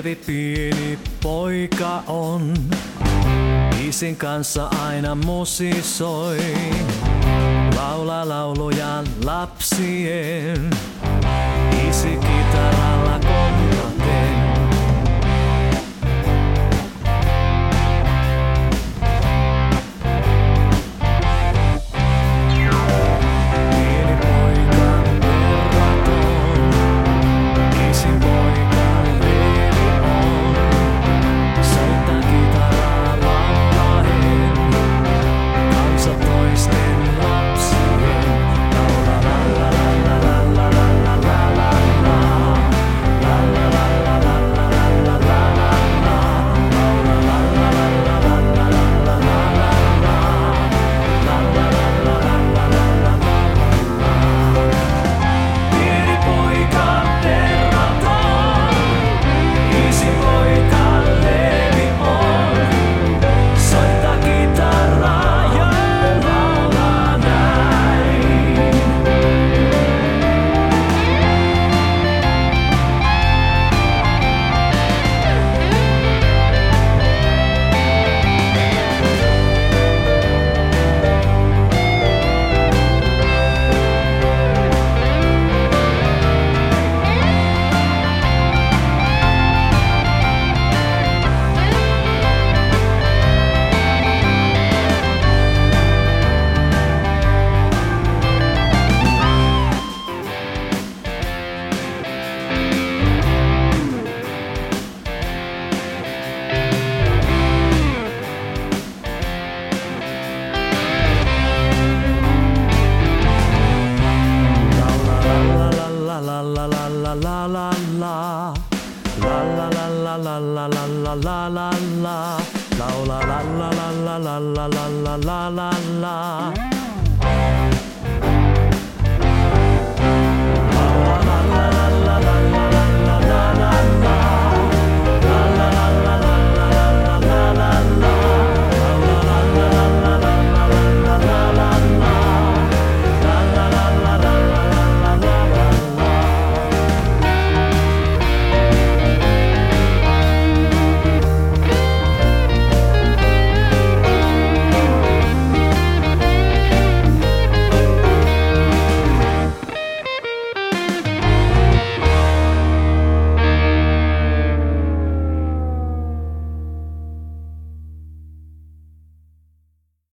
Leevi pieni poika on, isin kanssa aina musisoi. Laula lauluja lapsien, isi kitaralla kontaten. Pieni poika turvaton, isin poika Leevi on. Soittaa kitaraa laulaen, kansa toisten lapsien. Laula la la la la la la la la la la. Laula la la la la la la la la. Laula la la la la la la la la la. Laula la la la la la la la. Pieni poika tervaton, isin poika Leevi on. Soittaa kitaraa ja laulaa näin. La la la la la la la. La la la la la la la la la la la. Laula la la la la la la la la la la. Laula la la la la la la.